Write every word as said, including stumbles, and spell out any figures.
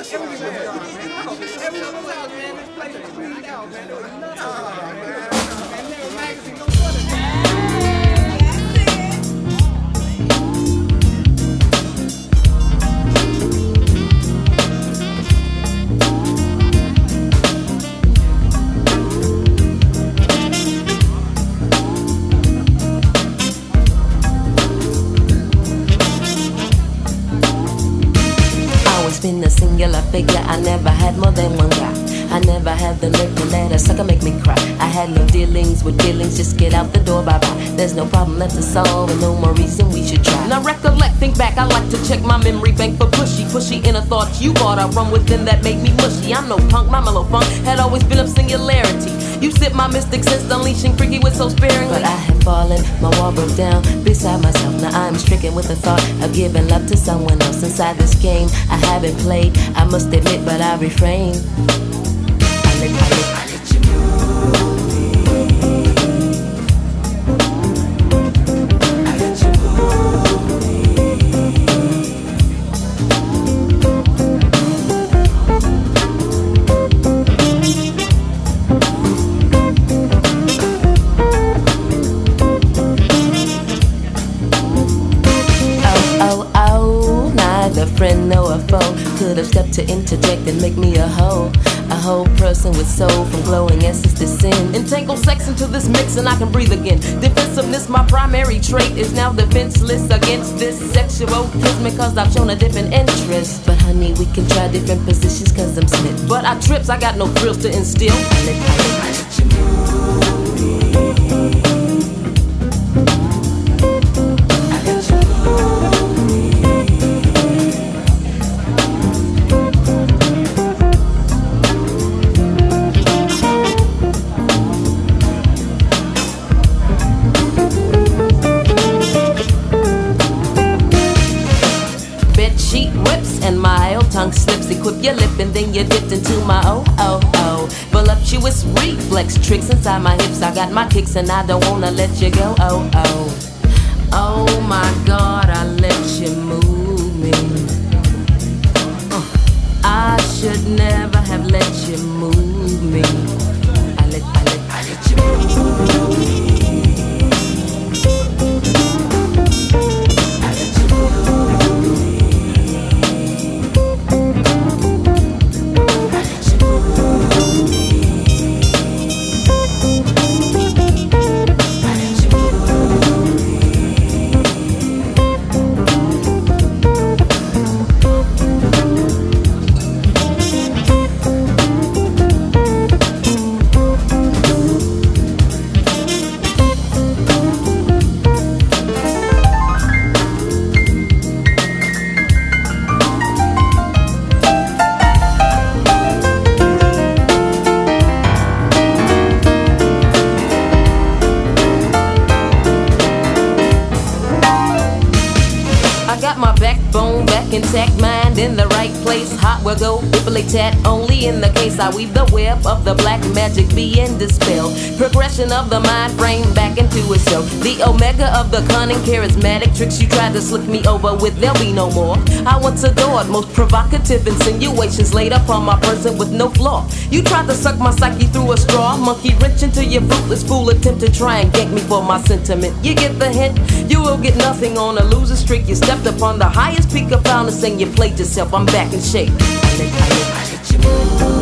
Been a singular figure, I never had more than one guy. I never had the nerve to let a sucker make me cry. I had no dealings with feelings, just get out the door, bye bye. There's no problem left to solve and no more reason we should try. Now recollect, think back, I like to check my memory bank for pushy, pushy inner thoughts you bought I run within that made me mushy. I'm no punk, my mellow funk had always been of singularity. You sip my mystic sense, unleashing freaky with so sparingly. But I had fallen, my wall broke down beside myself. Now I'm stricken with the thought of giving love to someone else. Inside this game I haven't played, I must admit, but I refrain. I let, I let, I let you move me. I let you move me. Oh, oh, oh, neither friend nor a foe could have stepped to interject and make me a hoe. A whole person with soul from glowing essence to sin. Entangle sex into this mix and I can breathe again. Defensiveness, my primary trait, is now defenseless against this sexual kismet, cause I've shown a different interest. But honey, we can try different positions cause I'm smitten. But I trips, I got no thrills to instill. I let, I let, I let you move me. I let you move me. Sheet whips and my old tongue slips. Equip your lip and then you dipped into my oh oh oh voluptuous reflex tricks inside my hips. I got my kicks and I don't wanna let you go. Oh oh oh my God, I let you move me. uh, I should never have let you move me. I let I let I let you move me. Intact mind in the right place. Hot will go, ippolite tat. Only in the case I weave the web of the black magic be and dispel. Progression of the mind frame back into itself. The omega of the cunning charismatic tricks you tried to slick me over with, there'll be no more. I once adored most provocative insinuations laid upon my person with no flaw. You tried to suck my psyche through a straw. Monkey wrench into your fruitless fool attempt to try and gank me for my sentiment. You get the hint, you will get nothing on a loser streak. You stepped upon the highest peak of foundness and you played yourself. I'm back in shape. I let, I let, I let you move.